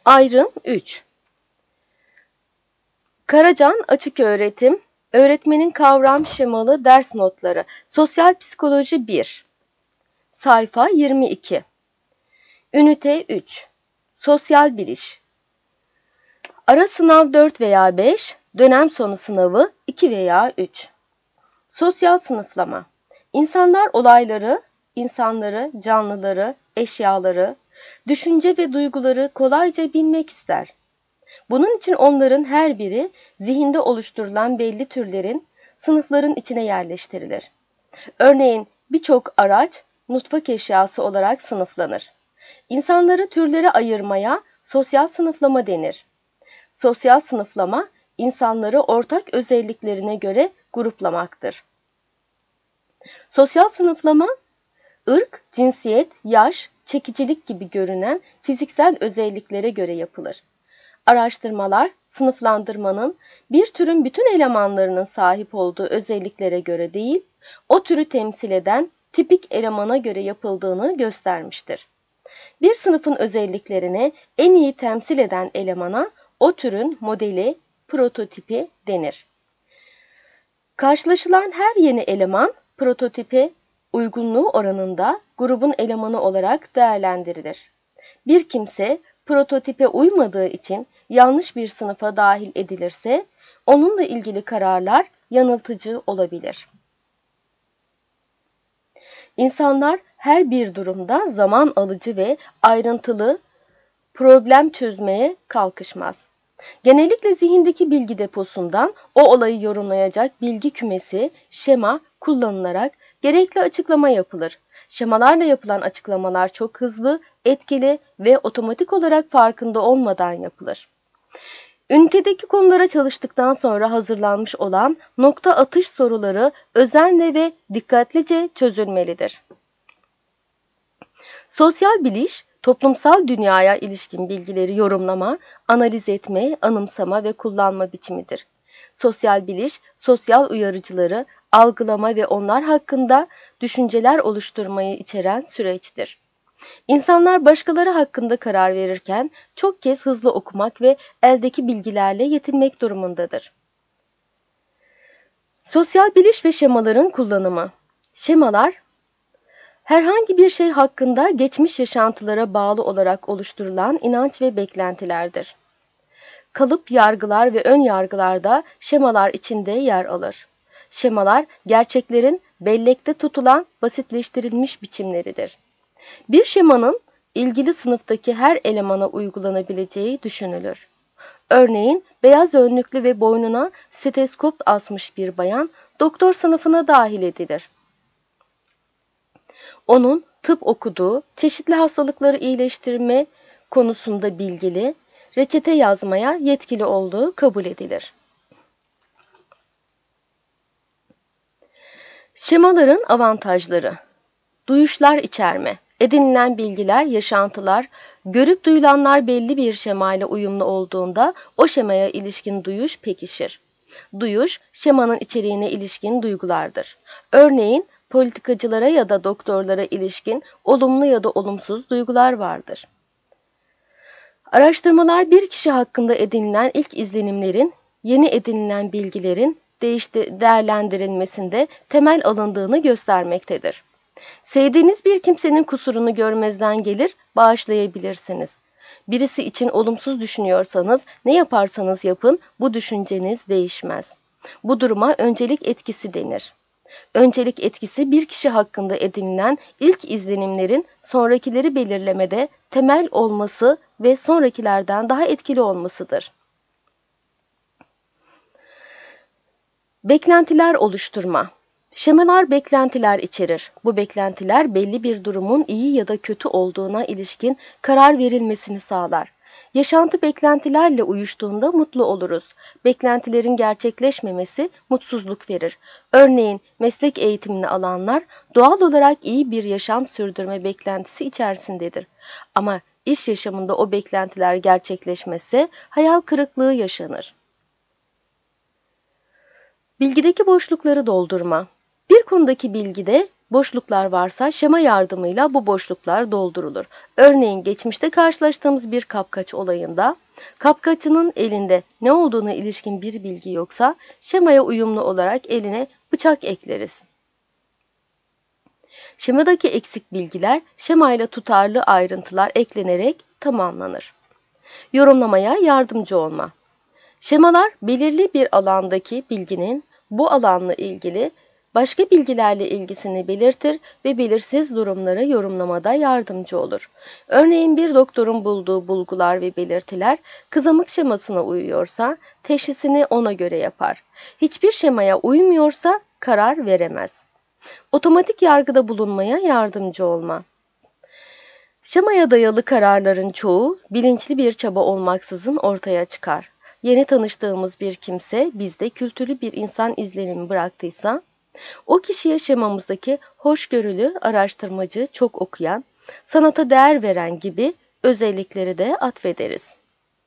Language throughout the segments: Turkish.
Ayrım 3. Karacan Açıköğretim, Öğretmenin Kavram Şemalı Ders Notları, Sosyal Psikoloji 1, Sayfa 22. Ünite 3, Sosyal Biliş. Ara sınav 4 veya 5, dönem sonu sınavı 2 veya 3. Sosyal sınıflama. İnsanlar olayları, insanları, canlıları, eşyaları, düşünce ve duyguları kolayca bilmek ister. Bunun için onların her biri zihinde oluşturulan belli türlerin, sınıfların içine yerleştirilir. Örneğin birçok araç mutfak eşyası olarak sınıflanır. İnsanları türlere ayırmaya sosyal sınıflama denir. Sosyal sınıflama, insanları ortak özelliklerine göre gruplamaktır. Sosyal sınıflama, ırk, cinsiyet, yaş, çekicilik gibi görünen fiziksel özelliklere göre yapılır. Araştırmalar, sınıflandırmanın bir türün bütün elemanlarının sahip olduğu özelliklere göre değil, o türü temsil eden tipik elemana göre yapıldığını göstermiştir. Bir sınıfın özelliklerini en iyi temsil eden elemana o türün modeli, prototipi denir. Karşılaşılan her yeni eleman, prototipe uygunluğu oranında grubun elemanı olarak değerlendirilir. Bir kimse prototipe uymadığı için yanlış bir sınıfa dahil edilirse, onunla ilgili kararlar yanıltıcı olabilir. İnsanlar her bir durumda zaman alıcı ve ayrıntılı problem çözmeye kalkışmaz. Genellikle zihindeki bilgi deposundan o olayı yorumlayacak bilgi kümesi, şema kullanılarak gerekli açıklama yapılır. Şemalarla yapılan açıklamalar çok hızlı, etkili ve otomatik olarak farkında olmadan yapılır. Ünitedeki konulara çalıştıktan sonra hazırlanmış olan nokta atış soruları özenle ve dikkatlice çözülmelidir. Sosyal biliş, toplumsal dünyaya ilişkin bilgileri yorumlama, analiz etme, anımsama ve kullanma biçimidir. Sosyal biliş, sosyal uyarıcıları algılama ve onlar hakkında düşünceler oluşturmayı içeren süreçtir. İnsanlar başkaları hakkında karar verirken çok kez hızlı okumak ve eldeki bilgilerle yetinmek durumundadır. Sosyal biliş ve şemaların kullanımı. Şemalar, herhangi bir şey hakkında geçmiş yaşantılara bağlı olarak oluşturulan inanç ve beklentilerdir. Kalıp yargılar ve ön yargılar da şemalar içinde yer alır. Şemalar, gerçeklerin bellekte tutulan basitleştirilmiş biçimleridir. Bir şemanın ilgili sınıftaki her elemana uygulanabileceği düşünülür. Örneğin beyaz önlüklü ve boynuna steteskop asmış bir bayan doktor sınıfına dahil edilir. Onun tıp okuduğu, çeşitli hastalıkları iyileştirme konusunda bilgili, reçete yazmaya yetkili olduğu kabul edilir. Şemaların avantajları. Duyuşlar içerme. Edinilen bilgiler, yaşantılar, görüp duyulanlar belli bir şemayla uyumlu olduğunda o şemaya ilişkin duyuş pekişir. Duyuş, şemanın içeriğine ilişkin duygulardır. Örneğin, politikacılara ya da doktorlara ilişkin olumlu ya da olumsuz duygular vardır. Araştırmalar bir kişi hakkında edinilen ilk izlenimlerin, yeni edinilen bilgilerin değerlendirilmesinde temel alındığını göstermektedir. Sevdiğiniz bir kimsenin kusurunu görmezden gelir, bağışlayabilirsiniz. Birisi için olumsuz düşünüyorsanız, ne yaparsanız yapın, bu düşünceniz değişmez. Bu duruma öncelik etkisi denir. Öncelik etkisi bir kişi hakkında edinilen ilk izlenimlerin sonrakileri belirlemede temel olması ve sonrakilerden daha etkili olmasıdır. Beklentiler oluşturma. Şemalar beklentiler içerir. Bu beklentiler belli bir durumun iyi ya da kötü olduğuna ilişkin karar verilmesini sağlar. Yaşantı beklentilerle uyuştuğunda mutlu oluruz. Beklentilerin gerçekleşmemesi mutsuzluk verir. Örneğin meslek eğitimini alanlar doğal olarak iyi bir yaşam sürdürme beklentisi içerisindedir. Ama iş yaşamında o beklentiler gerçekleşmezse hayal kırıklığı yaşanır. Bilgideki boşlukları doldurma. Bir konudaki bilgide boşluklar varsa şema yardımıyla bu boşluklar doldurulur. Örneğin geçmişte karşılaştığımız bir kapkaç olayında kapkaççının elinde ne olduğuna ilişkin bir bilgi yoksa şemaya uyumlu olarak eline bıçak ekleriz. Şemadaki eksik bilgiler şemayla tutarlı ayrıntılar eklenerek tamamlanır. Yorumlamaya yardımcı olma. Şemalar belirli bir alandaki bilginin bu alanla ilgili başka bilgilerle ilgisini belirtir ve belirsiz durumları yorumlamada yardımcı olur. Örneğin bir doktorun bulduğu bulgular ve belirtiler kızamık şemasına uyuyorsa teşhisini ona göre yapar. Hiçbir şemaya uymuyorsa karar veremez. Otomatik yargıda bulunmaya yardımcı olma. Şemaya dayalı kararların çoğu bilinçli bir çaba olmaksızın ortaya çıkar. Yeni tanıştığımız bir kimse bizde kültürlü bir insan izlenimi bıraktıysa, o kişiye şemamızdaki hoşgörülü, araştırmacı, çok okuyan, sanata değer veren gibi özellikleri de atfederiz.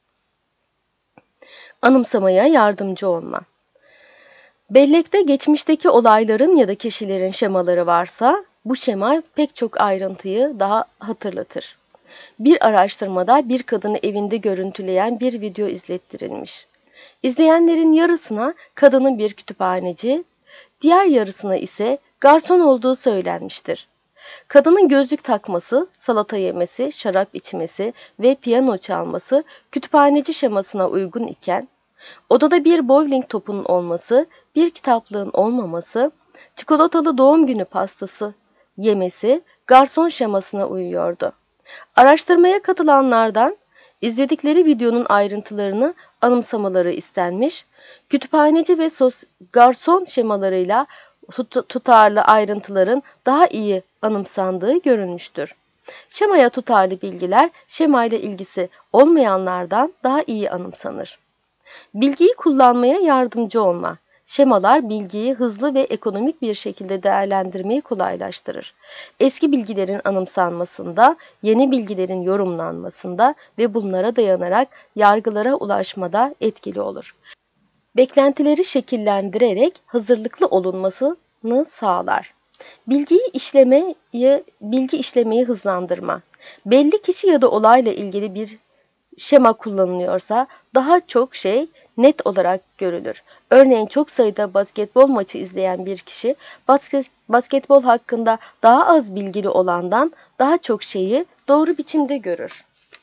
Anımsamaya yardımcı olma. Bellekte geçmişteki olayların ya da kişilerin şemaları varsa, bu şema pek çok ayrıntıyı daha hatırlatır. Bir araştırmada bir kadını evinde görüntüleyen bir video izlettirilmiş. İzleyenlerin yarısına kadının bir kütüphaneci, diğer yarısına ise garson olduğu söylenmiştir. Kadının gözlük takması, salata yemesi, şarap içmesi ve piyano çalması kütüphaneci şemasına uygun iken, odada bir bowling topunun olması, bir kitaplığın olmaması, çikolatalı doğum günü pastası yemesi garson şemasına uyuyordu. Araştırmaya katılanlardan izledikleri videonun ayrıntılarını anımsamaları istenmiş, kütüphaneci ve garson şemalarıyla tutarlı ayrıntıların daha iyi anımsandığı görülmüştür. Şemaya tutarlı bilgiler şemayla ilgisi olmayanlardan daha iyi anımsanır. Bilgiyi kullanmaya yardımcı olma. Şemalar bilgiyi hızlı ve ekonomik bir şekilde değerlendirmeyi kolaylaştırır. Eski bilgilerin anımsanmasında, yeni bilgilerin yorumlanmasında ve bunlara dayanarak yargılara ulaşmada etkili olur. Beklentileri şekillendirerek hazırlıklı olunmasını sağlar. Bilgi işlemeyi hızlandırma. Belli kişi ya da olayla ilgili bir şema kullanılıyorsa daha çok şey net olarak görülür. Örneğin çok sayıda basketbol maçı izleyen bir kişi basketbol hakkında daha az bilgili olandan daha çok şeyi doğru biçimde görür.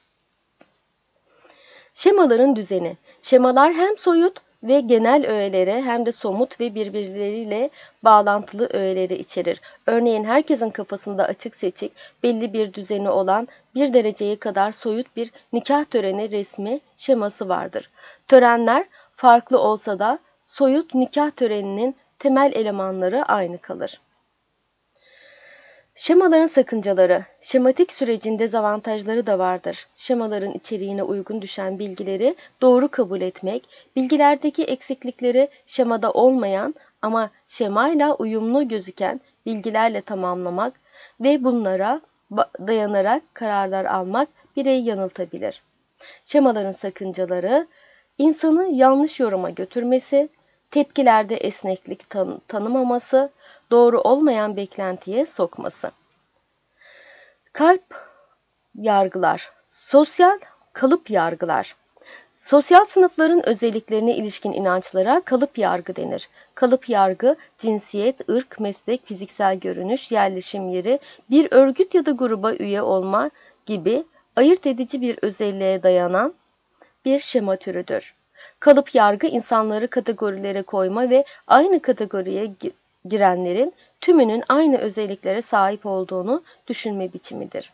Şemaların düzeni. Şemalar hem soyut ve genel öğeleri hem de somut ve birbirleriyle bağlantılı öğeleri içerir. Örneğin herkesin kafasında açık seçik, belli bir düzeni olan bir dereceye kadar soyut bir nikah töreni resmi şeması vardır. Törenler farklı olsa da soyut nikah töreninin temel elemanları aynı kalır. Şemaların sakıncaları. Şematik sürecin dezavantajları da vardır. Şemaların içeriğine uygun düşen bilgileri doğru kabul etmek, bilgilerdeki eksiklikleri şemada olmayan ama şemayla uyumlu gözüken bilgilerle tamamlamak ve bunlara dayanarak kararlar almak bireyi yanıltabilir. Şemaların sakıncaları, insanı yanlış yoruma götürmesi, tepkilerde esneklik tanımaması, doğru olmayan beklentiye sokması. Kalp yargılar, sosyal kalıp yargılar. Sosyal sınıfların özelliklerine ilişkin inançlara kalıp yargı denir. Kalıp yargı, cinsiyet, ırk, meslek, fiziksel görünüş, yerleşim yeri, bir örgüt ya da gruba üye olma gibi ayırt edici bir özelliğe dayanan bir şema türüdür. Kalıp yargı insanları kategorilere koyma ve aynı kategoriye girenlerin tümünün aynı özelliklere sahip olduğunu düşünme biçimidir.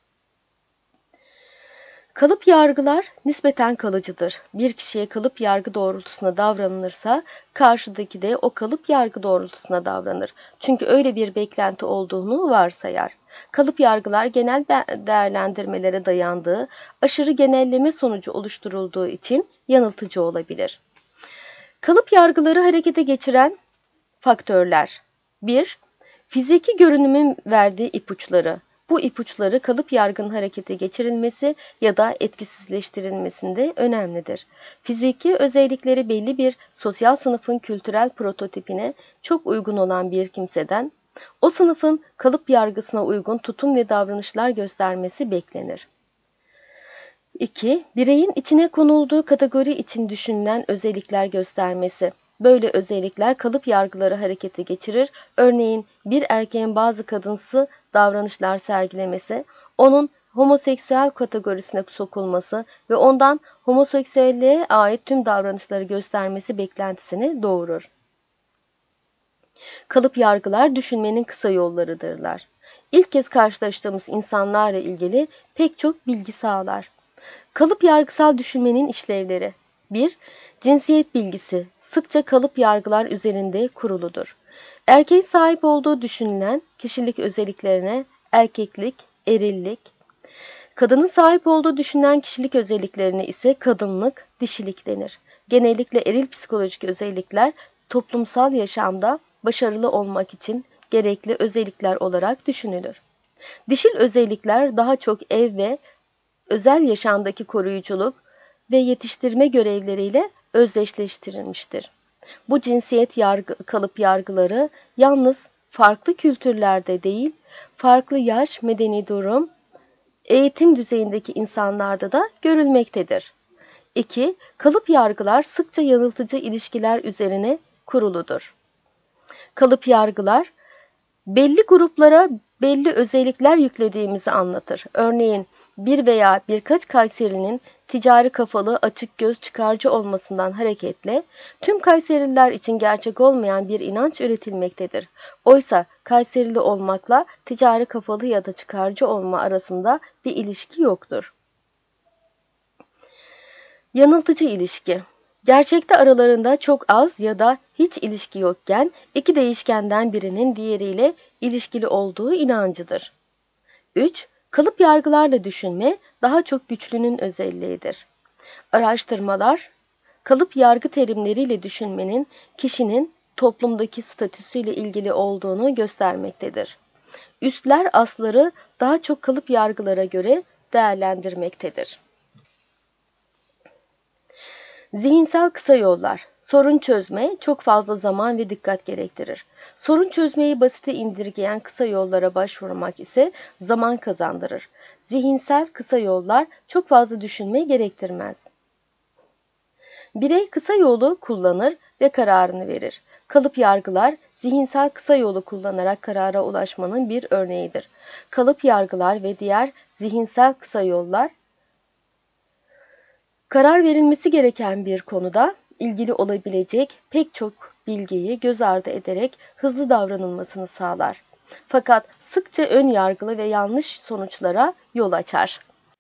Kalıp yargılar nispeten kalıcıdır. Bir kişiye kalıp yargı doğrultusunda davranılırsa karşıdaki de o kalıp yargı doğrultusunda davranır. Çünkü öyle bir beklenti olduğunu varsayar. Kalıp yargılar genel değerlendirmelere dayandığı, aşırı genelleme sonucu oluşturulduğu için yanıltıcı olabilir. Kalıp yargıları harekete geçiren faktörler. 1. Fiziki görünümün verdiği ipuçları. Bu ipuçları kalıp yargının harekete geçirilmesi ya da etkisizleştirilmesinde önemlidir. Fiziki özellikleri belli bir sosyal sınıfın kültürel prototipine çok uygun olan bir kimseden O sınıfın kalıp yargısına uygun tutum ve davranışlar göstermesi beklenir. 2. Bireyin içine konulduğu kategori için düşünülen özellikler göstermesi. Böyle özellikler kalıp yargıları harekete geçirir. Örneğin bir erkeğin bazı kadınsı davranışlar sergilemesi, onun homoseksüel kategorisine sokulması ve ondan homoseksüelliğe ait tüm davranışları göstermesi beklentisini doğurur. Kalıp yargılar düşünmenin kısa yollarıdırlar. İlk kez karşılaştığımız insanlarla ilgili pek çok bilgi sağlar. Kalıp yargısal düşünmenin işlevleri. 1. Cinsiyet bilgisi sıkça kalıp yargılar üzerinde kuruludur. Erkeğin sahip olduğu düşünülen kişilik özelliklerine erkeklik, erillik, kadının sahip olduğu düşünülen kişilik özelliklerine ise kadınlık, dişilik denir. Genellikle eril psikolojik özellikler toplumsal yaşamda başarılı olmak için gerekli özellikler olarak düşünülür. Dişil özellikler daha çok ev ve özel yaşamdaki koruyuculuk ve yetiştirme görevleriyle özdeşleştirilmiştir. Bu cinsiyet kalıp yargıları yalnız farklı kültürlerde değil, farklı yaş, medeni durum, eğitim düzeyindeki insanlarda da görülmektedir. 2. Kalıp yargılar sıkça yanıltıcı ilişkiler üzerine kuruludur. Kalıp yargılar belli gruplara belli özellikler yüklediğimizi anlatır. Örneğin bir veya birkaç Kayserinin ticari kafalı, açık göz, çıkarcı olmasından hareketle tüm Kayserililer için gerçek olmayan bir inanç üretilmektedir. Oysa Kayserili olmakla ticari kafalı ya da çıkarcı olma arasında bir ilişki yoktur. Yanıltıcı ilişki. Gerçekte aralarında çok az ya da hiç ilişki yokken iki değişkenden birinin diğeriyle ilişkili olduğu inancıdır. 3. Kalıp yargılarla düşünme daha çok güçlünün özelliğidir. Araştırmalar, kalıp yargı terimleriyle düşünmenin kişinin toplumdaki statüsüyle ilgili olduğunu göstermektedir. Üstler asları daha çok kalıp yargılara göre değerlendirmektedir. Zihinsel kısa yollar. Sorun çözme çok fazla zaman ve dikkat gerektirir. Sorun çözmeyi basite indirgeyen kısa yollara başvurmak ise zaman kazandırır. Zihinsel kısa yollar çok fazla düşünme gerektirmez. Birey kısa yolu kullanır ve kararını verir. Kalıp yargılar zihinsel kısa yolu kullanarak karara ulaşmanın bir örneğidir. Kalıp yargılar ve diğer zihinsel kısa yollar karar verilmesi gereken bir konuda ilgili olabilecek pek çok bilgiyi göz ardı ederek hızlı davranılmasını sağlar. Fakat sıkça ön yargılı ve yanlış sonuçlara yol açar.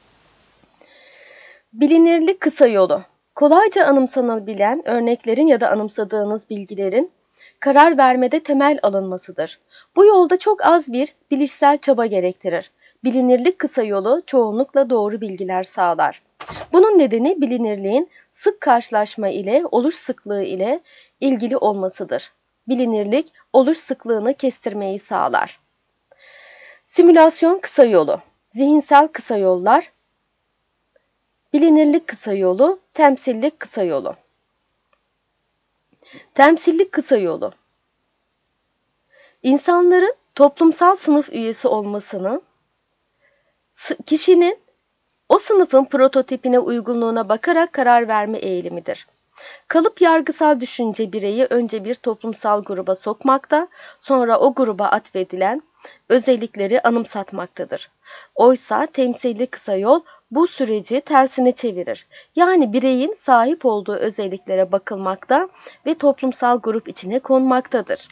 Bilinirlik kısa yolu. Kolayca anımsanabilen örneklerin ya da anımsadığınız bilgilerin karar vermede temel alınmasıdır. Bu yolda çok az bir bilişsel çaba gerektirir. Bilinirlik kısa yolu çoğunlukla doğru bilgiler sağlar. Bunun nedeni bilinirliğin sık karşılaşma ile oluş sıklığı ile ilgili olmasıdır. Bilinirlik oluş sıklığını kestirmeyi sağlar. Simülasyon kısa yolu, zihinsel kısa yollar, bilinirlik kısa yolu, temsillik kısa yolu. Temsillik kısa yolu. İnsanların toplumsal sınıf üyesi olmasını, kişinin o sınıfın prototipine uygunluğuna bakarak karar verme eğilimidir. Kalıp yargısal düşünce bireyi önce bir toplumsal gruba sokmakta, sonra o gruba atfedilen özellikleri anımsatmaktadır. Oysa temsilli kısa yol bu süreci tersine çevirir. Yani bireyin sahip olduğu özelliklere bakılmakta ve toplumsal grup içine konmaktadır.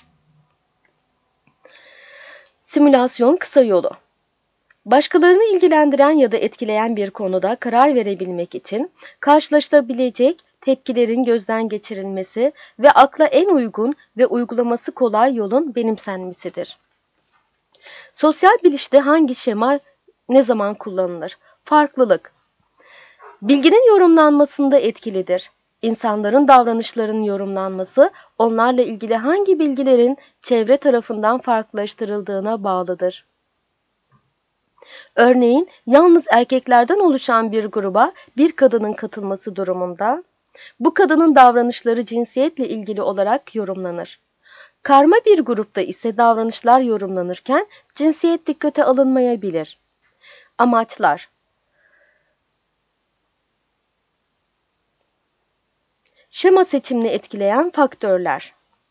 Simülasyon kısa yolu. Başkalarını ilgilendiren ya da etkileyen bir konuda karar verebilmek için karşılaşılabilecek tepkilerin gözden geçirilmesi ve akla en uygun ve uygulaması kolay yolun benimsenmesidir. Sosyal bilişte hangi şema ne zaman kullanılır? Farklılık. Bilginin yorumlanmasında etkilidir. İnsanların davranışlarının yorumlanması, onlarla ilgili hangi bilgilerin çevre tarafından farklılaştırıldığına bağlıdır. Örneğin, yalnız erkeklerden oluşan bir gruba bir kadının katılması durumunda, bu kadının davranışları cinsiyetle ilgili olarak yorumlanır. Karma bir grupta ise davranışlar yorumlanırken cinsiyet dikkate alınmayabilir. Amaçlar. Şema seçimini etkileyen faktörler.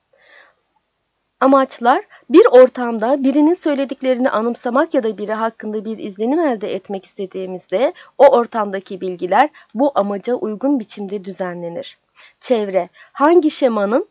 Amaçlar, bir ortamda birinin söylediklerini anımsamak ya da biri hakkında bir izlenim elde etmek istediğimizde o ortamdaki bilgiler bu amaca uygun biçimde düzenlenir. Çevre, hangi şemanın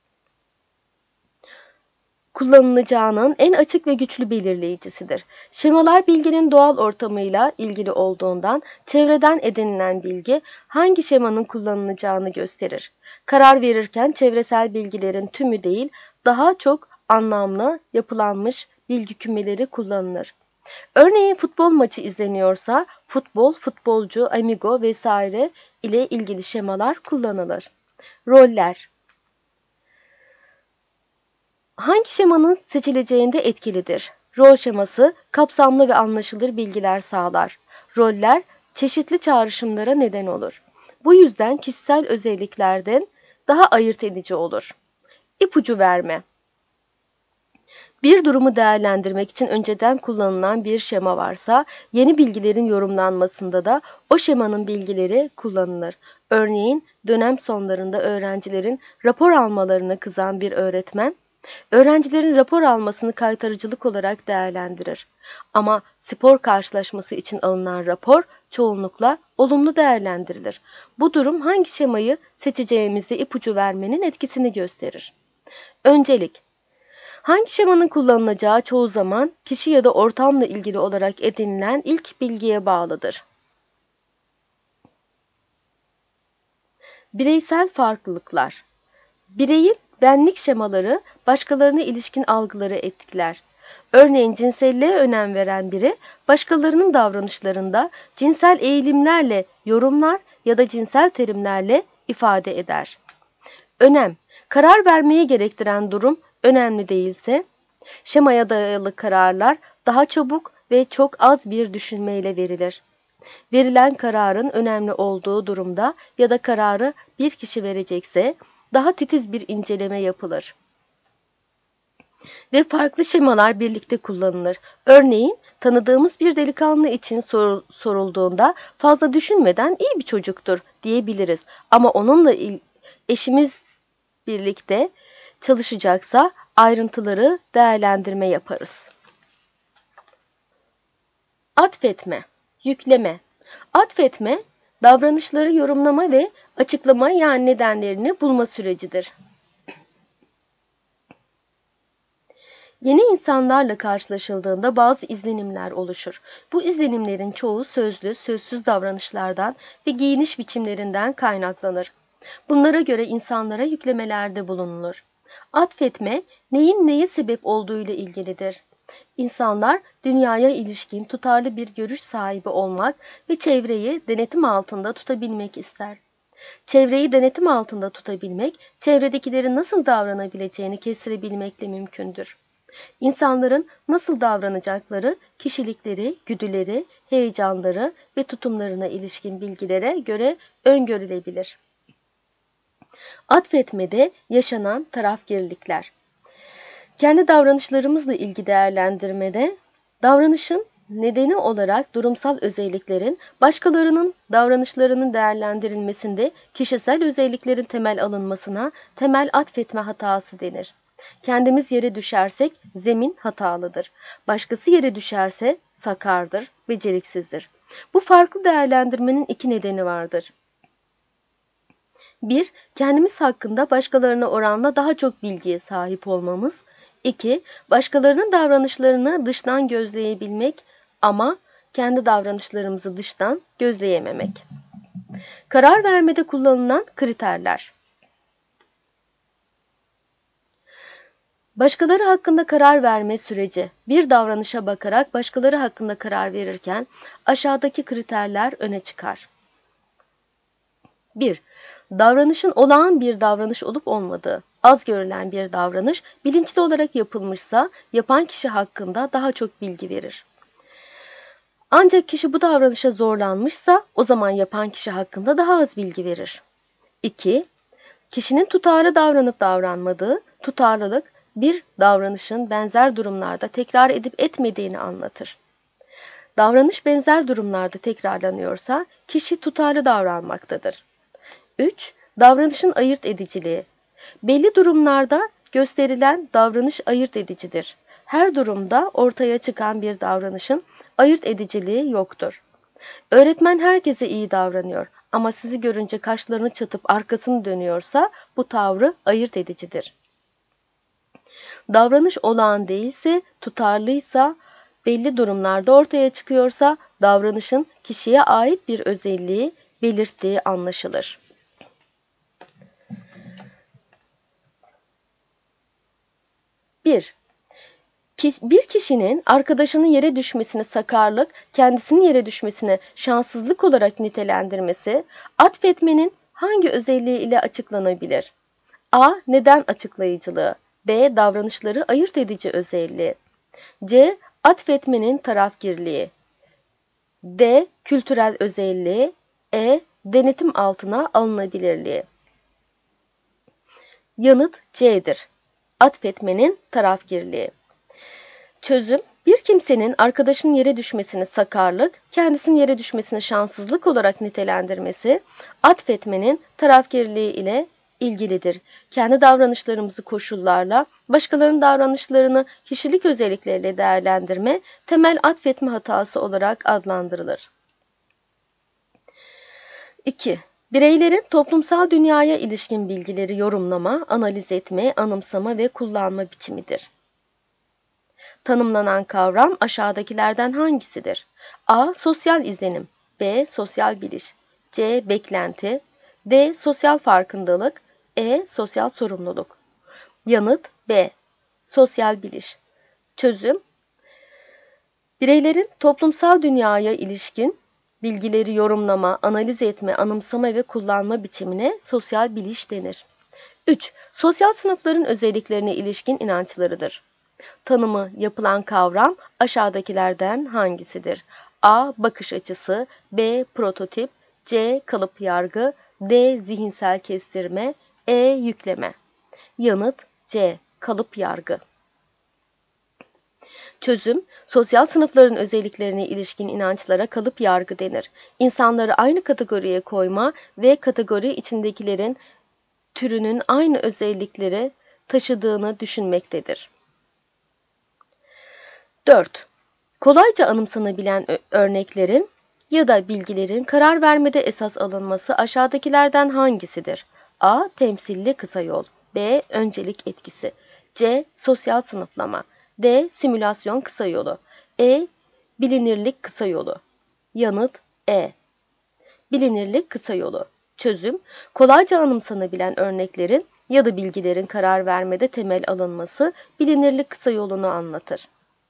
kullanılacağının en açık ve güçlü belirleyicisidir. Şemalar bilginin doğal ortamıyla ilgili olduğundan çevreden edinilen bilgi hangi şemanın kullanılacağını gösterir. Karar verirken çevresel bilgilerin tümü değil, daha çok anlamlı, yapılanmış bilgi kümeleri kullanılır. Örneğin futbol maçı izleniyorsa futbol, futbolcu, amigo vesaire ile ilgili şemalar kullanılır. Roller hangi şemanın seçileceğinde etkilidir? Rol şeması kapsamlı ve anlaşılır bilgiler sağlar. Roller çeşitli çağrışımlara neden olur. Bu yüzden kişisel özelliklerden daha ayırt edici olur. İpucu verme. Bir durumu değerlendirmek için önceden kullanılan bir şema varsa, yeni bilgilerin yorumlanmasında da o şemanın bilgileri kullanılır. Örneğin dönem sonlarında öğrencilerin rapor almalarına kızan bir öğretmen, öğrencilerin rapor almasını kaytarıcılık olarak değerlendirir. Ama spor karşılaşması için alınan rapor çoğunlukla olumlu değerlendirilir. Bu durum hangi şemayı seçeceğimizde ipucu vermenin etkisini gösterir. Öncelik. Hangi şemanın kullanılacağı çoğu zaman kişi ya da ortamla ilgili olarak edinilen ilk bilgiye bağlıdır. Bireysel farklılıklar. Bireyin benlik şemaları başkalarına ilişkin algıları etkiler. Örneğin cinselliğe önem veren biri başkalarının davranışlarında cinsel eğilimlerle yorumlar ya da cinsel terimlerle ifade eder. Önem. Karar vermeyi gerektiren durum önemli değilse, şemaya dayalı kararlar daha çabuk ve çok az bir düşünmeyle verilir. Verilen kararın önemli olduğu durumda ya da kararı bir kişi verecekse daha titiz bir inceleme yapılır. Ve farklı şemalar birlikte kullanılır. Örneğin tanıdığımız bir delikanlı için sorulduğunda fazla düşünmeden iyi bir çocuktur diyebiliriz. Ama onunla eşimiz birlikte çalışacaksa ayrıntıları değerlendirme yaparız. Atfetme, yükleme. Atfetme, davranışları yorumlama ve açıklama yani nedenlerini bulma sürecidir. Yeni insanlarla karşılaşıldığında bazı izlenimler oluşur. Bu izlenimlerin çoğu sözlü, sözsüz davranışlardan ve giyiniş biçimlerinden kaynaklanır. Bunlara göre insanlara yüklemelerde bulunulur. Atfetme, neyin neye sebep olduğuyla ilgilidir. İnsanlar dünyaya ilişkin tutarlı bir görüş sahibi olmak ve çevreyi denetim altında tutabilmek ister. Çevreyi denetim altında tutabilmek, çevredekilerin nasıl davranabileceğini kestirebilmekle mümkündür. İnsanların nasıl davranacakları, kişilikleri, güdüleri, heyecanları ve tutumlarına ilişkin bilgilere göre öngörülebilir. Atfetmede yaşanan tarafgirlikler. Kendi davranışlarımızla ilgili değerlendirmede, davranışın nedeni olarak durumsal özelliklerin başkalarının davranışlarının değerlendirilmesinde kişisel özelliklerin temel alınmasına temel atfetme hatası denir. Kendimiz yere düşersek zemin hatalıdır. Başkası yere düşerse sakardır, beceriksizdir. Bu farklı değerlendirmenin iki nedeni vardır. 1. Kendimiz hakkında başkalarına oranla daha çok bilgiye sahip olmamız. 2. Başkalarının davranışlarını dıştan gözleyebilmek ama kendi davranışlarımızı dıştan gözleyememek. Karar vermede kullanılan kriterler. Başkaları hakkında karar verme süreci. Bir davranışa bakarak başkaları hakkında karar verirken aşağıdaki kriterler öne çıkar. 1. Davranışın olağan bir davranış olup olmadığı. Az görülen bir davranış bilinçli olarak yapılmışsa yapan kişi hakkında daha çok bilgi verir. Ancak kişi bu davranışa zorlanmışsa o zaman yapan kişi hakkında daha az bilgi verir. 2. Kişinin tutarlı davranıp davranmadığı. Tutarlılık bir davranışın benzer durumlarda tekrar edip etmediğini anlatır. Davranış benzer durumlarda tekrarlanıyorsa kişi tutarlı davranmaktadır. 3. Davranışın ayırt ediciliği. Belli durumlarda gösterilen davranış ayırt edicidir. Her durumda ortaya çıkan bir davranışın ayırt ediciliği yoktur. Öğretmen herkese iyi davranıyor ama sizi görünce kaşlarını çatıp arkasını dönüyorsa bu tavrı ayırt edicidir. Davranış olağan değilse, tutarlıysa, belli durumlarda ortaya çıkıyorsa davranışın kişiye ait bir özelliği belirttiği anlaşılır. Bir kişinin arkadaşının yere düşmesini sakarlık, kendisinin yere düşmesini şanssızlık olarak nitelendirmesi, atfetmenin hangi özelliği ile açıklanabilir? A. Neden açıklayıcılığı. B. Davranışları ayırt edici özelliği. C. Atfetmenin tarafgirliği. D. Kültürel özelliği. E. Denetim altına alınabilirliği. Yanıt C'dir. Atfetmenin tarafgirliği. Çözüm, bir kimsenin arkadaşının yere düşmesini sakarlık, kendisinin yere düşmesini şanssızlık olarak nitelendirmesi, atfetmenin tarafgirliği ile ilgilidir. Kendi davranışlarımızı koşullarla, başkalarının davranışlarını kişilik özellikleriyle değerlendirme, temel atfetme hatası olarak adlandırılır. 2. Bireylerin toplumsal dünyaya ilişkin bilgileri yorumlama, analiz etme, anımsama ve kullanma biçimidir. Tanımlanan kavram aşağıdakilerden hangisidir? A. Sosyal izlenim. B. Sosyal biliş. C. Beklenti. D. Sosyal farkındalık. E. Sosyal sorumluluk. Yanıt B. Sosyal biliş. Çözüm, bireylerin toplumsal dünyaya ilişkin bilgileri yorumlama, analiz etme, anımsama ve kullanma biçimine sosyal biliş denir. 3. Sosyal sınıfların özelliklerine ilişkin inançlarıdır. Tanımı yapılan kavram aşağıdakilerden hangisidir? A. Bakış açısı. B. Prototip. C. Kalıp yargı. D. Zihinsel kestirme. E. Yükleme. Yanıt C. Kalıp yargı. Çözüm, sosyal sınıfların özelliklerine ilişkin inançlara kalıp yargı denir. İnsanları aynı kategoriye koyma ve kategori içindekilerin türünün aynı özellikleri taşıdığını düşünmektedir. 4. Kolayca anımsanabilen örneklerin ya da bilgilerin karar vermede esas alınması aşağıdakilerden hangisidir? A. Temsilli kısa yol. B. Öncelik etkisi. C. Sosyal sınıflama. D. Simülasyon kısa yolu. E. Bilinirlik kısa yolu. Yanıt E. Bilinirlik kısa yolu. Çözüm, kolayca anımsanabilen örneklerin ya da bilgilerin karar vermede temel alınması bilinirlik kısa yolunu anlatır.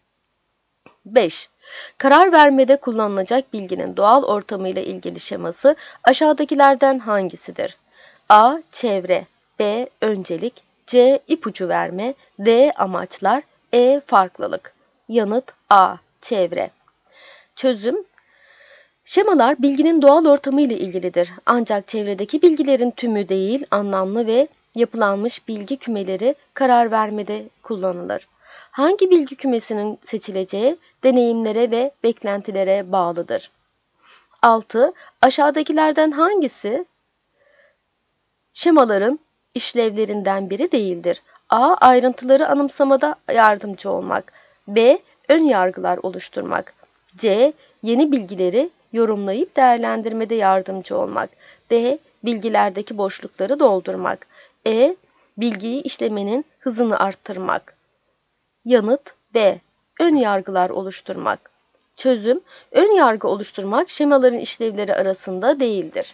5. Karar vermede kullanılacak bilginin doğal ortamıyla ilgili şeması aşağıdakilerden hangisidir? A. Çevre. B. Öncelik. C. İpucu verme. D. Amaçlar. E. Farklılık. Yanıt A. Çevre. Çözüm, şemalar bilginin doğal ortamı ile ilgilidir. Ancak çevredeki bilgilerin tümü değil, anlamlı ve yapılanmış bilgi kümeleri karar vermede kullanılır. Hangi bilgi kümesinin seçileceği deneyimlere ve beklentilere bağlıdır. 6. Aşağıdakilerden hangisi şemaların işlevlerinden biri değildir? A. Ayrıntıları anımsamada yardımcı olmak. B. Ön yargılar oluşturmak. C. Yeni bilgileri yorumlayıp değerlendirmede yardımcı olmak. D. Bilgilerdeki boşlukları doldurmak. E. Bilgiyi işlemenin hızını arttırmak. Yanıt B. Ön yargılar oluşturmak. Çözüm, ön yargı oluşturmak şemaların işlevleri arasında değildir.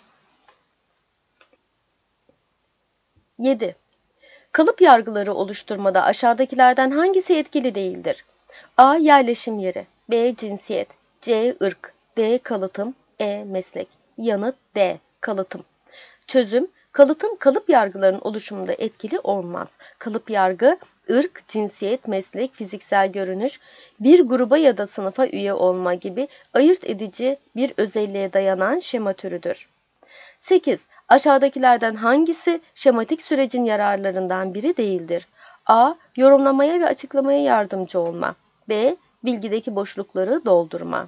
7. Kalıp yargıları oluşturmada aşağıdakilerden hangisi etkili değildir? A. Yerleşim yeri. B. Cinsiyet. C. Irk. D. Kalıtım. E. Meslek. Yanıt D. Kalıtım. Çözüm, kalıtım kalıp yargıların oluşumunda etkili olmaz. Kalıp yargı, ırk, cinsiyet, meslek, fiziksel görünüş, bir gruba ya da sınıfa üye olma gibi ayırt edici bir özelliğe dayanan şema türüdür. 8. Aşağıdakilerden hangisi şematik sürecin yararlarından biri değildir? A. Yorumlamaya ve açıklamaya yardımcı olma. B. Bilgideki boşlukları doldurma.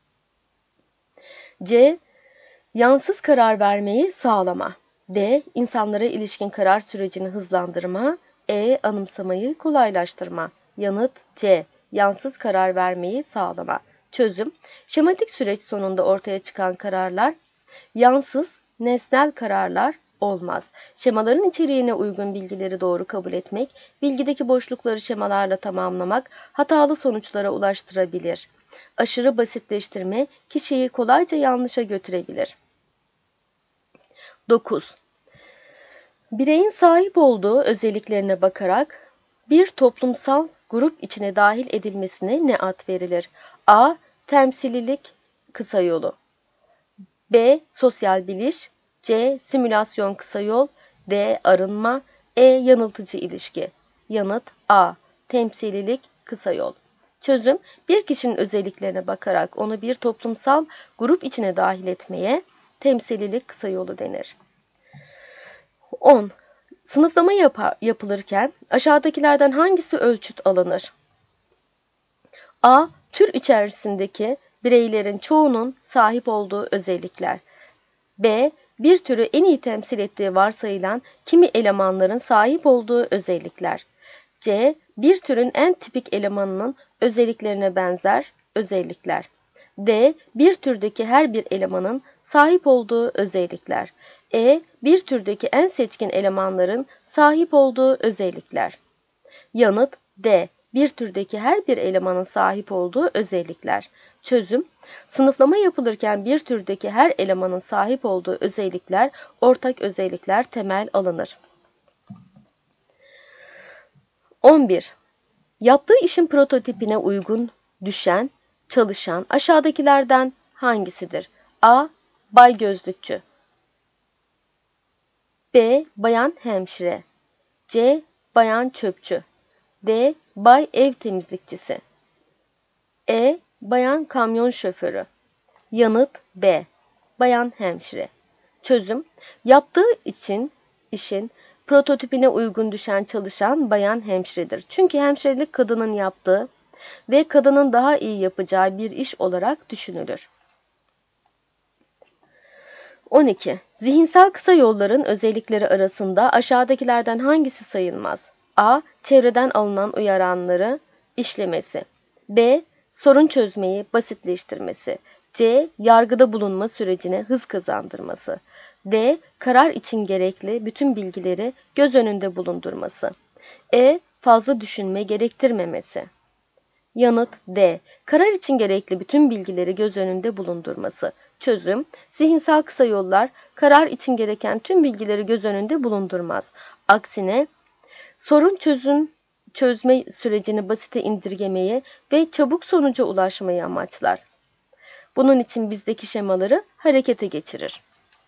C. Yansız karar vermeyi sağlama. D. İnsanlara ilişkin karar sürecini hızlandırma. E. Anımsamayı kolaylaştırma. Yanıt C. Yansız karar vermeyi sağlama. Çözüm: şematik süreç sonunda ortaya çıkan kararlar yansız, nesnel kararlar olmaz. Şemaların içeriğine uygun bilgileri doğru kabul etmek, bilgideki boşlukları şemalarla tamamlamak hatalı sonuçlara ulaştırabilir. Aşırı basitleştirme kişiyi kolayca yanlışa götürebilir. 9. Bireyin sahip olduğu özelliklerine bakarak bir toplumsal grup içine dahil edilmesine ne ad verilir? A. Temsililik kısayolu. B. Sosyal biliş. C. Simülasyon kısayol. D. Arınma. E. Yanıltıcı ilişki. Yanıt A. Temsililik kısayol. Çözüm: bir kişinin özelliklerine bakarak onu bir toplumsal grup içine dahil etmeye temsililik kısayolu denir. 10. Sınıflama yapılırken aşağıdakilerden hangisi ölçüt alınır? A. Tür içerisindeki bireylerin çoğunun sahip olduğu özellikler. B. Bir türü en iyi temsil ettiği varsayılan kimi elemanların sahip olduğu özellikler. C. Bir türün en tipik elemanının özelliklerine benzer özellikler. D. Bir türdeki her bir elemanın sahip olduğu özellikler. E. Bir türdeki en seçkin elemanların sahip olduğu özellikler. Yanıt D. Bir türdeki her bir elemanın sahip olduğu özellikler. Çözüm: sınıflama yapılırken bir türdeki her elemanın sahip olduğu özellikler, ortak özellikler temel alınır. 11. Yaptığı işin prototipine uygun düşen, çalışan aşağıdakilerden hangisidir? A. Bay gözlükçü. B. Bayan hemşire. C. Bayan çöpçü. D. Bay ev temizlikçisi. E. Bayan kamyon şoförü. Yanıt B. Bayan hemşire. Çözüm: yaptığı işin prototipine uygun düşen çalışan bayan hemşiredir. Çünkü hemşirelik kadının yaptığı ve kadının daha iyi yapacağı bir iş olarak düşünülür. 12. Zihinsel kısa yolların özellikleri arasında aşağıdakilerden hangisi sayılmaz? A. Çevreden alınan uyaranları işlemesi. B. Sorun çözmeyi basitleştirmesi. C. Yargıda bulunma sürecine hız kazandırması. D. Karar için gerekli bütün bilgileri göz önünde bulundurması. E. Fazla düşünme gerektirmemesi. Yanıt D. Karar için gerekli bütün bilgileri göz önünde bulundurması. Çözüm: zihinsel kısa yollar karar için gereken tüm bilgileri göz önünde bulundurmaz. Aksine sorun çözme sürecini basite indirgemeyi ve çabuk sonuca ulaşmayı amaçlar. Bunun için bizdeki şemaları harekete geçirir.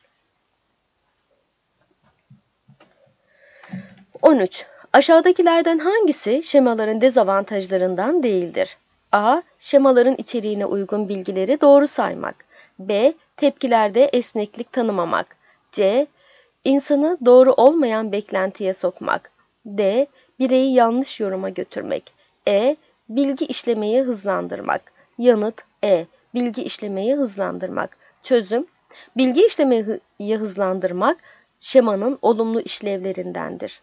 13. Aşağıdakilerden hangisi şemaların dezavantajlarından değildir? A. Şemaların içeriğine uygun bilgileri doğru saymak. B. Tepkilerde esneklik tanımamak. C. İnsanı doğru olmayan beklentiye sokmak. D. Bireyi yanlış yoruma götürmek. E. Bilgi işlemeyi hızlandırmak. Yanıt E. Bilgi işlemeyi hızlandırmak. Çözüm: bilgi işlemeyi hızlandırmak şemanın olumlu işlevlerindendir.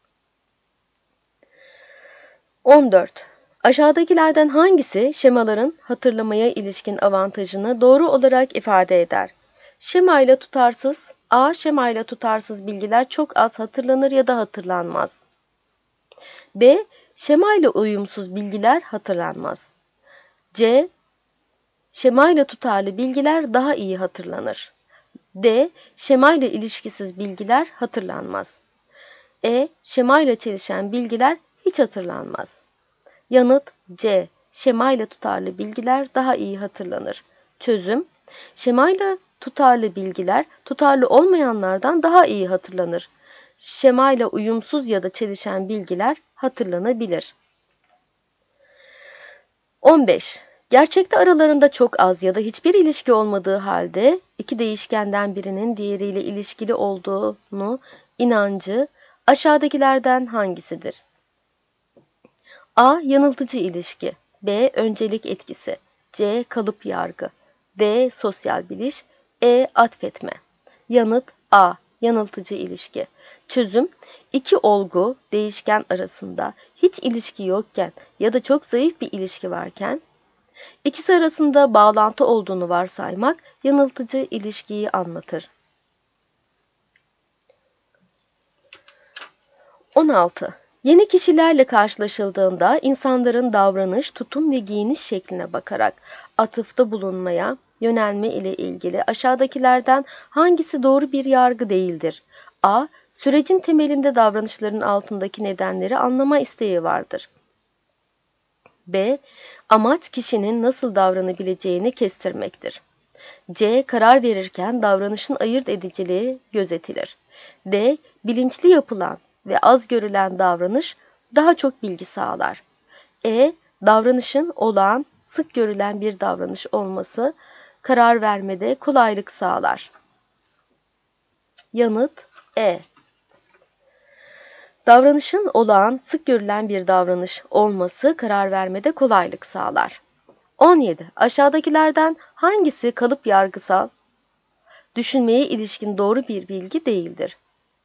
14. Aşağıdakilerden hangisi şemaların hatırlamaya ilişkin avantajını doğru olarak ifade eder? Şemayla tutarsız. A. Şemayla tutarsız bilgiler çok az hatırlanır ya da hatırlanmaz. B. Şemayla uyumsuz bilgiler hatırlanmaz. C. Şemayla tutarlı bilgiler daha iyi hatırlanır. D. Şemayla ilişkisiz bilgiler hatırlanmaz. E. Şemayla çelişen bilgiler hiç hatırlanmaz. Yanıt C. Şemayla tutarlı bilgiler daha iyi hatırlanır. Çözüm: şemayla tutarlı bilgiler tutarlı olmayanlardan daha iyi hatırlanır. Şemayla uyumsuz ya da çelişen bilgiler hatırlanabilir. 15. Gerçekte aralarında çok az ya da hiçbir ilişki olmadığı halde iki değişkenden birinin diğeriyle ilişkili olduğunu inancı aşağıdakilerden hangisidir? A. Yanıltıcı ilişki. B. Öncelik etkisi. C. Kalıp yargı. D. Sosyal biliş. E. Atfetme. Yanıt A. Yanıltıcı ilişki. Çözüm: İki olgu, değişken arasında hiç ilişki yokken ya da çok zayıf bir ilişki varken, ikisi arasında bağlantı olduğunu varsaymak yanıltıcı ilişkiyi anlatır. 16. Yeni kişilerle karşılaşıldığında insanların davranış, tutum ve giyiniş şekline bakarak atıfta bulunmaya yönelme ile ilgili aşağıdakilerden hangisi doğru bir yargı değildir? A. Sürecin temelinde davranışların altındaki nedenleri anlama isteği vardır. B. Amaç kişinin nasıl davranabileceğini kestirmektir. C. Karar verirken davranışın ayırt ediciliği gözetilir. D. Bilinçli yapılan ve az görülen davranış daha çok bilgi sağlar. E. Davranışın olağan, sık görülen bir davranış olması karar vermede kolaylık sağlar. Yanıt E. Davranışın olağan, sık görülen bir davranış olması karar vermede kolaylık sağlar. 17. Aşağıdakilerden hangisi kalıp yargısal düşünmeye ilişkin doğru bir bilgi değildir?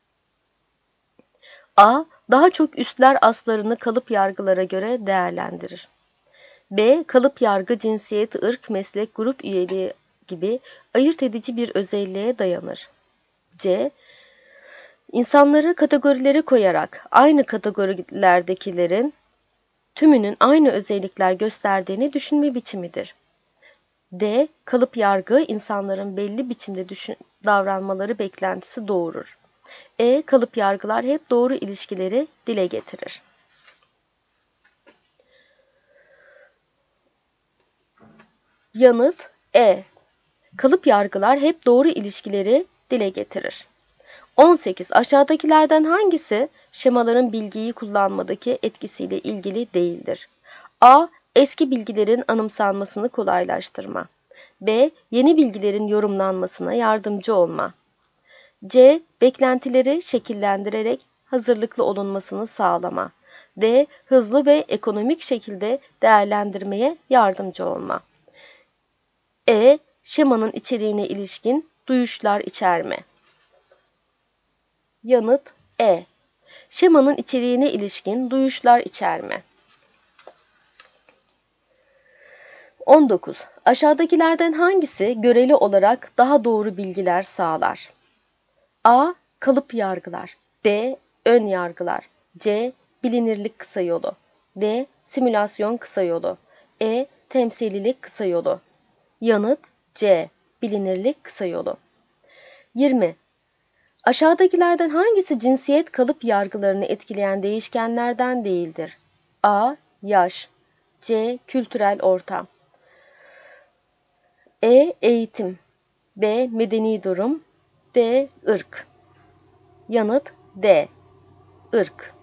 A. Daha çok üstler aslarını kalıp yargılara göre değerlendirir. B. Kalıp yargı cinsiyet, ırk, meslek, grup üyeliği gibi ayırt edici bir özelliğe dayanır. C. İnsanları kategorilere koyarak aynı kategorilerdekilerin tümünün aynı özellikler gösterdiğini düşünme biçimidir. D. Kalıp yargı insanların belli biçimde davranmaları beklentisi doğurur. E. Kalıp yargılar hep doğru ilişkileri dile getirir. Yanıt E. Kalıp yargılar hep doğru ilişkileri dile getirir. 18. Aşağıdakilerden hangisi şemaların bilgiyi kullanmadaki etkisiyle ilgili değildir? A. Eski bilgilerin anımsanmasını kolaylaştırma. B. Yeni bilgilerin yorumlanmasına yardımcı olma. C. Beklentileri şekillendirerek hazırlıklı olunmasını sağlama. D. Hızlı ve ekonomik şekilde değerlendirmeye yardımcı olma. E. Şemanın içeriğine ilişkin duyuşlar içerme. Yanıt E. Şemanın içeriğine ilişkin duyuşlar içerme. 19. Aşağıdakilerden hangisi göreli olarak daha doğru bilgiler sağlar? A. Kalıp yargılar. B. Ön yargılar. C. Bilinirlik kısa yolu. D. Simülasyon kısa yolu. E. Temsililik kısa yolu. Yanıt C. Bilinirlik kısa yolu. 20. Aşağıdakilerden hangisi cinsiyet kalıp yargılarını etkileyen değişkenlerden değildir? A. Yaş. C. Kültürel ortam. E. Eğitim. B. Medeni durum. D. Irk. Yanıt D. Irk.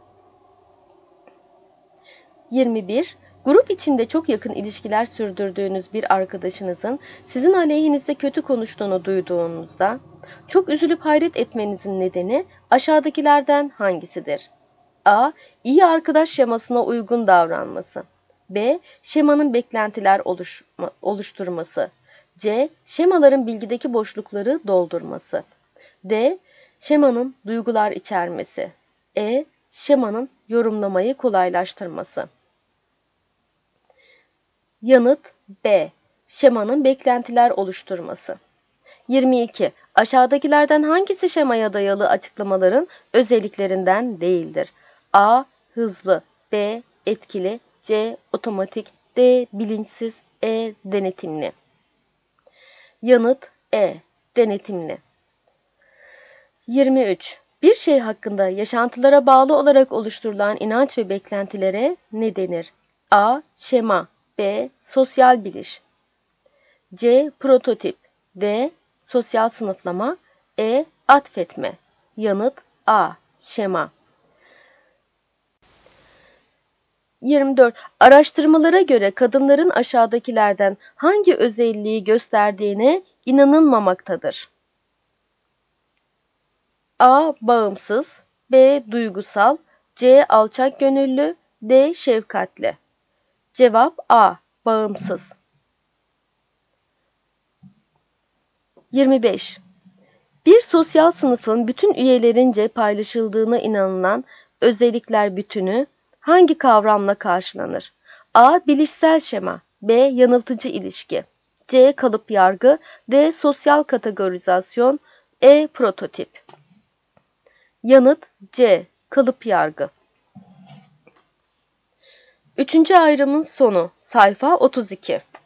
21. Grup içinde çok yakın ilişkiler sürdürdüğünüz bir arkadaşınızın sizin aleyhinizde kötü konuştuğunu duyduğunuzda çok üzülüp hayret etmenizin nedeni aşağıdakilerden hangisidir? A. İyi arkadaş şemasına uygun davranması. B. Şemanın beklentiler oluşturması. C. Şemaların bilgideki boşlukları doldurması. D. Şemanın duygular içermesi. E. Şemanın yorumlamayı kolaylaştırması. Yanıt B. Şemanın beklentiler oluşturması. 22. Aşağıdakilerden hangisi şemaya dayalı açıklamaların özelliklerinden değildir? A. Hızlı. B. Etkili. C. Otomatik. D. Bilinçsiz. E. Denetimli. Yanıt E. Denetimli. 23. Bir şey hakkında yaşantılara bağlı olarak oluşturulan inanç ve beklentilere ne denir? A. Şema. B. Sosyal biliş. C. Prototip. D. Sosyal sınıflama. E. Atfetme. Yanıt A. Şema. 24. Araştırmalara göre kadınların aşağıdakilerden hangi özelliği gösterdiğine inanılmamaktadır? A. Bağımsız. B. Duygusal. C. Alçak gönüllü. D. Şefkatli. Cevap A. Bağımsız. 25. Bir sosyal sınıfın bütün üyelerince paylaşıldığına inanılan özellikler bütünü hangi kavramla karşılanır? A. Bilişsel şema. B. Yanıltıcı ilişki. C. Kalıp yargı. D. Sosyal kategorizasyon. E. Prototip. Yanıt C. Kalıp yargı. Üçüncü ayrımın sonu. Sayfa 32.